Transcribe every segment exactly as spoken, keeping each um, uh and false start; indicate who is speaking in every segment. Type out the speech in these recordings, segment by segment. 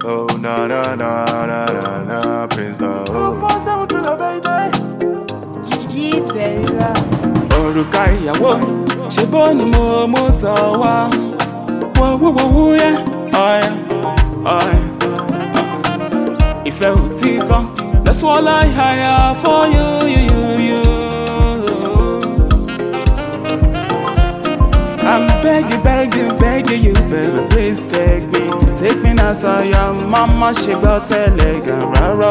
Speaker 1: Oh na na na na na na, Prince oh. four seven to the baby.
Speaker 2: Gigi very right.
Speaker 3: Òrùka ìyàwó ṣe bó ni mo mú tọ̀ wá. Wo wo wo wo yẹ ọ̀yà ọ̀yà. Ìfẹ́ òtítọ́, that's all I hire for you, you, you, you. I'm begging, begging, begging you, baby, please take me. Take me now, so your mama she got elegant, raro.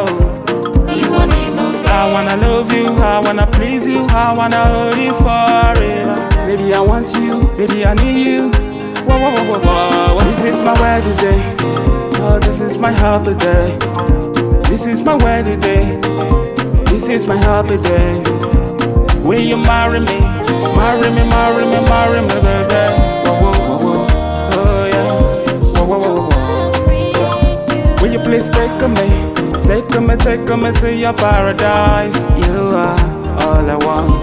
Speaker 3: I wanna love you, I wanna please you, I wanna hold you forever. Baby, I want you, baby, I need you. Whoa, whoa, whoa, whoa, whoa. This is my wedding day, oh, this is my happy day. This is my wedding day, this is my happy day. Will you marry me, marry me, marry me, marry me, baby? Whoa, whoa, whoa, whoa. Oh yeah, whoa, whoa, whoa, whoa. Will you please take me, take me, take me to your paradise? You are all I want.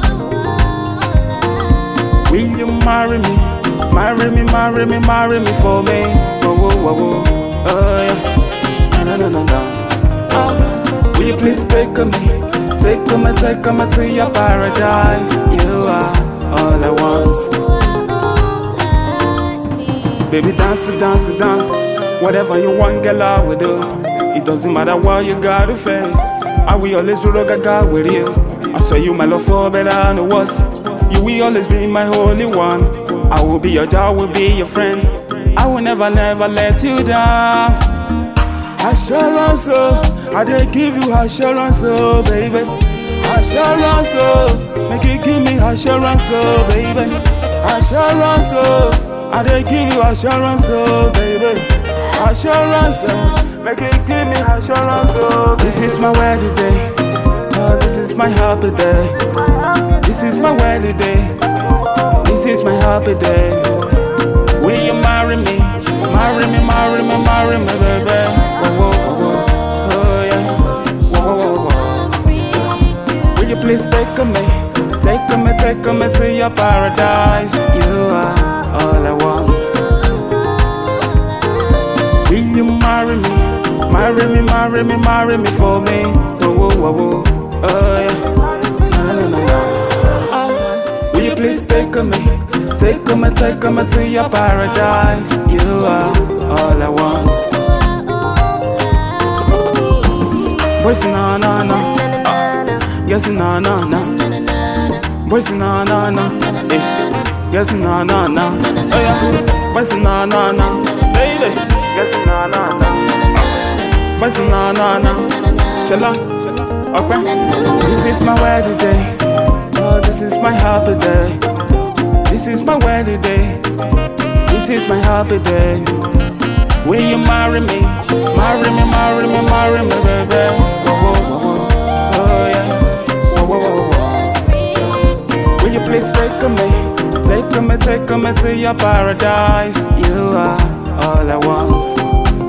Speaker 3: Will you marry me, marry me, marry me, marry me for me? Whoa, whoa, whoa, whoa. Oh yeah, no, no, no, no. Will you please take me, take me, take me to your paradise? You are all I want. Baby, dance, dance, dance. Whatever you want, girl, I will do. It doesn't matter what you got to face. I will always roll gaga with you. I swear you my love for better than worse. You will always be my holy one. I will be your job, will be your friend. I will never, never let you down. Assurance, oh, I did give you assurance, oh, baby. Assurance, oh, make it give me assurance, oh, baby. Assurance, oh, I did give you assurance, oh, baby. Assurance, oh, make it give me assurance, oh, baby. This is my wedding day, oh, this is my happy day. This is my wedding day, this is my happy day. Will you marry me, marry me, marry me, marry me, baby? Please take me, take me, take me to your paradise. You are all I want. Will you marry me, marry me, marry me, marry me for me? Whoa, whoa, whoa, whoa. Oh yeah, no, no, no, no. Oh. Will you please take me, take me, take me to your paradise? You are all I want. Boys, no, no, no. Yes, no, no, no. Boys, no, no, no. Eh. Yes, no, no, no. Oh yeah. Boys, no, no, no. Baby. Yes, no, no, no. Boys, no, no, no. Shala, okay. This is my wedding day. Oh, this is my happy day. This is my wedding day. This is my happy day. Will you marry me, marry me, marry me, marry me, baby? Whoa, whoa, whoa, whoa. Oh yeah. Will you please take me, take me, take me to your paradise? You are all I want.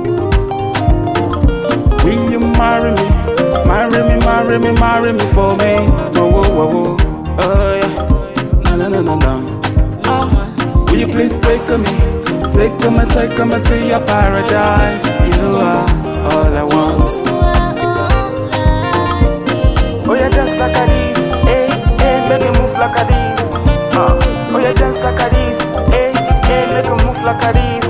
Speaker 3: Will you marry me, marry me, marry me, marry me for me? Whoa, whoa, whoa, whoa. Oh yeah, no, no, no, no, no. Oh. Will you please take me, take me, take me to your paradise? You are all I want. Oh yeah, just like a this, eh, eh, make it move like a this. Uh. Oh yeah, dance like a this, eh, eh, make it move like a this.